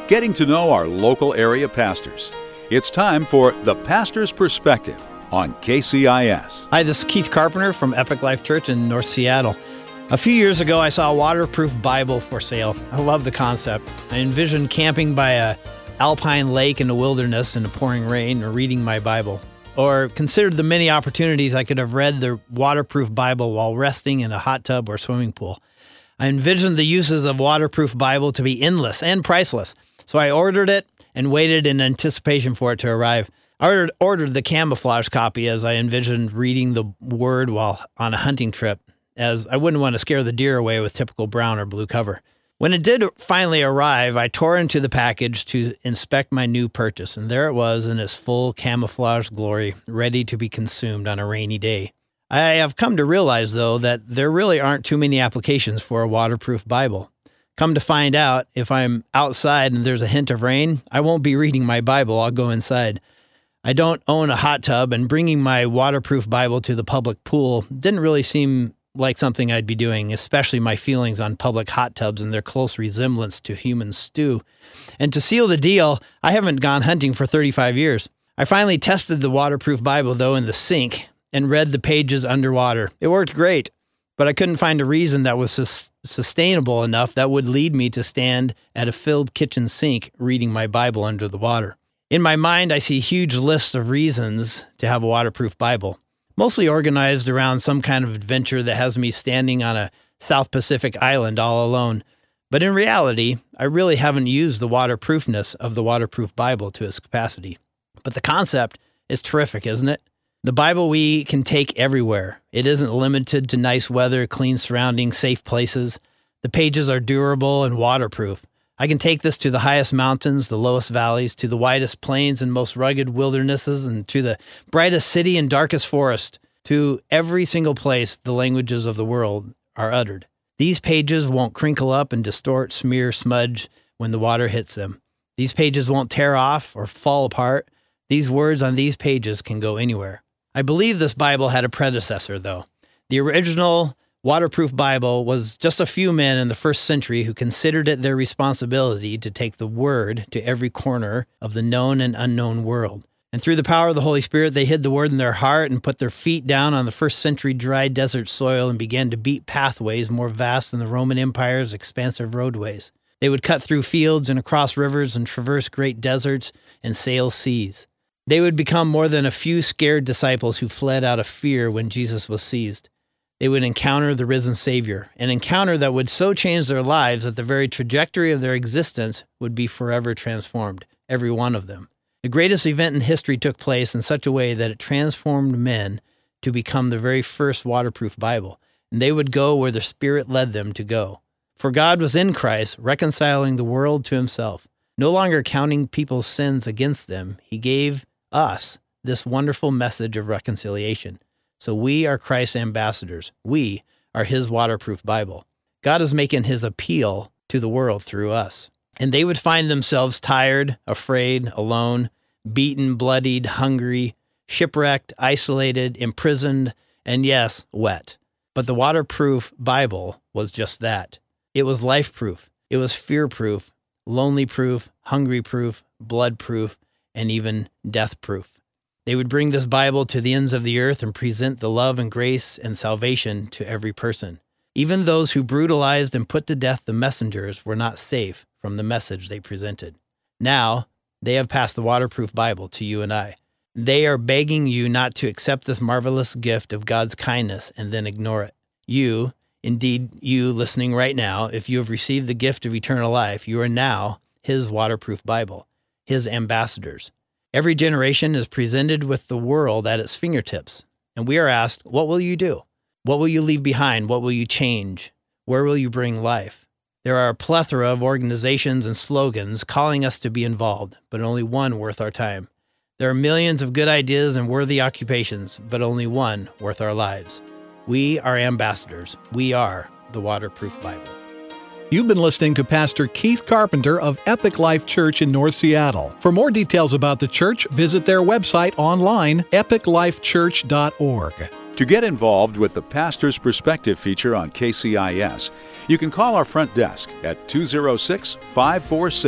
getting to know our local area pastors. It's time for The Pastor's Perspective on KCIS. Hi, this is Keith Carpenter from Epic Life Church in North Seattle. A few years ago, I saw a waterproof Bible for sale. I love the concept. I envisioned camping by a alpine lake in the wilderness in the pouring rain or reading my Bible. Or considered the many opportunities I could have read the waterproof Bible while resting in a hot tub or swimming pool. I envisioned the uses of waterproof Bible to be endless and priceless. So I ordered it and waited in anticipation for it to arrive. I ordered the camouflage copy as I envisioned reading the Word while on a hunting trip, as I wouldn't want to scare the deer away with typical brown or blue cover. When it did finally arrive, I tore into the package to inspect my new purchase, and there it was in its full camouflage glory, ready to be consumed on a rainy day. I have come to realize, though, that there really aren't too many applications for a waterproof Bible. Come to find out, if I'm outside and there's a hint of rain, I won't be reading my Bible, I'll go inside. I don't own a hot tub, and bringing my waterproof Bible to the public pool didn't really seem like something I'd be doing, especially my feelings on public hot tubs and their close resemblance to human stew. And to seal the deal, I haven't gone hunting for 35 years. I finally tested the waterproof Bible, though, in the sink and read the pages underwater. It worked great, but I couldn't find a reason that was sustainable enough that would lead me to stand at a filled kitchen sink reading my Bible under the water. In my mind, I see huge lists of reasons to have a waterproof Bible, mostly organized around some kind of adventure that has me standing on a South Pacific island all alone. But in reality, I really haven't used the waterproofness of the waterproof Bible to its capacity. But the concept is terrific, isn't it? The Bible we can take everywhere. It isn't limited to nice weather, clean surroundings, safe places. The pages are durable and waterproof. I can take this to the highest mountains, the lowest valleys, to the widest plains and most rugged wildernesses, and to the brightest city and darkest forest. To every single place the languages of the world are uttered. These pages won't crinkle up and distort, smear, smudge when the water hits them. These pages won't tear off or fall apart. These words on these pages can go anywhere. I believe this Bible had a predecessor, though. The original waterproof Bible was just a few men in the first century who considered it their responsibility to take the Word to every corner of the known and unknown world. And through the power of the Holy Spirit, they hid the Word in their heart and put their feet down on the first century dry desert soil and began to beat pathways more vast than the Roman Empire's expansive roadways. They would cut through fields and across rivers and traverse great deserts and sail seas. They would become more than a few scared disciples who fled out of fear when Jesus was seized. They would encounter the risen Savior, an encounter that would so change their lives that the very trajectory of their existence would be forever transformed, every one of them. The greatest event in history took place in such a way that it transformed men to become the very first waterproof Bible, and they would go where the Spirit led them to go. For God was in Christ, reconciling the world to himself, no longer counting people's sins against them. He gave us this wonderful message of reconciliation. So we are Christ's ambassadors. We are his waterproof Bible. God is making his appeal to the world through us. And they would find themselves tired, afraid, alone, beaten, bloodied, hungry, shipwrecked, isolated, imprisoned, and yes, wet. But the waterproof Bible was just that. It was life-proof. It was fear-proof, lonely-proof, hungry-proof, blood-proof, and even death-proof. They would bring this Bible to the ends of the earth and present the love and grace and salvation to every person. Even those who brutalized and put to death the messengers were not safe from the message they presented. Now, they have passed the waterproof Bible to you and I. They are begging you not to accept this marvelous gift of God's kindness and then ignore it. You, indeed you listening right now, if you have received the gift of eternal life, you are now his waterproof Bible, his ambassadors. Every generation is presented with the world at its fingertips, and we are asked, what will you do? What will you leave behind? What will you change? Where will you bring life? There are a plethora of organizations and slogans calling us to be involved, but only one worth our time. There are millions of good ideas and worthy occupations, but only one worth our lives. We are ambassadors. We are the waterproof Bible. You've been listening to Pastor Keith Carpenter of Epic Life Church in North Seattle. For more details about the church, visit their website online, epiclifechurch.org. To get involved with the Pastor's Perspective feature on KCIS, you can call our front desk at 206-546-9900.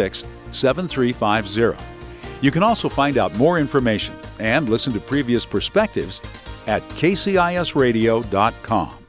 888-731-7350. You can also find out more information and listen to previous perspectives at kcisradio.com.